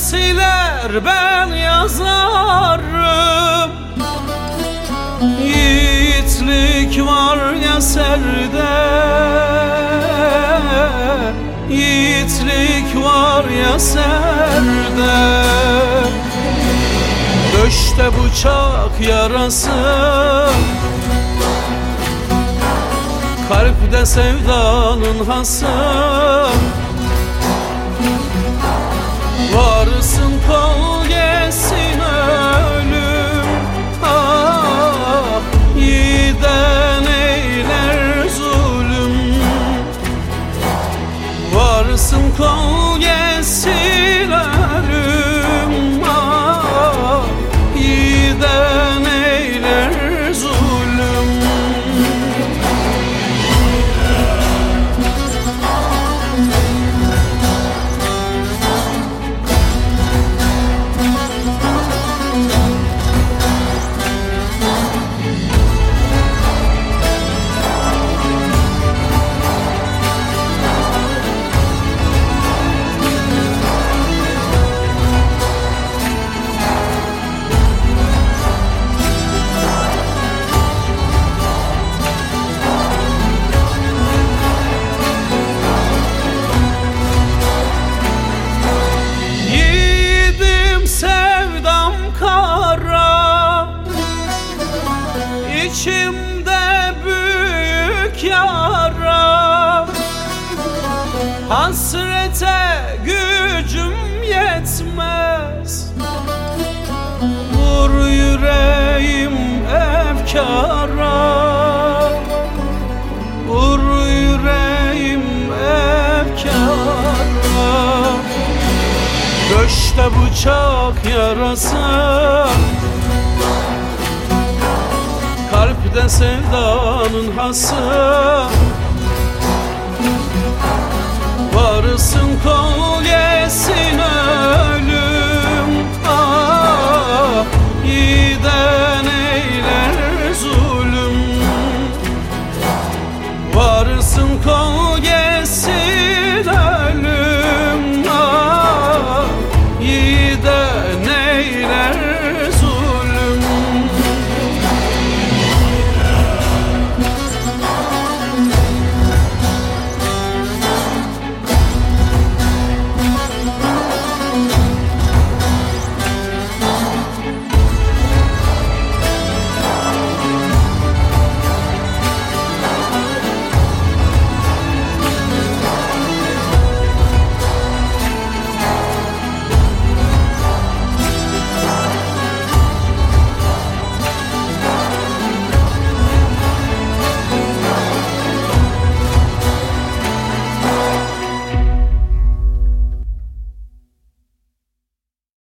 siler ben yazarım. Yiğitlik var ya serde, yiğitlik var ya serde. Döşte bıçak yarası, kalpte sevdanın hası. Varsın kol gelsin ölüm, ah yiğiden eyler zulüm. Varsın kol gelsin ölüm, ah yiğiden eyler zulüm. İçimde büyük yara, hasrete gücüm yetmez. Vur yüreğim efkara, vur yüreğim efkara. Döşte bıçak yarası, kalpte sevdanın hası. Varsın kol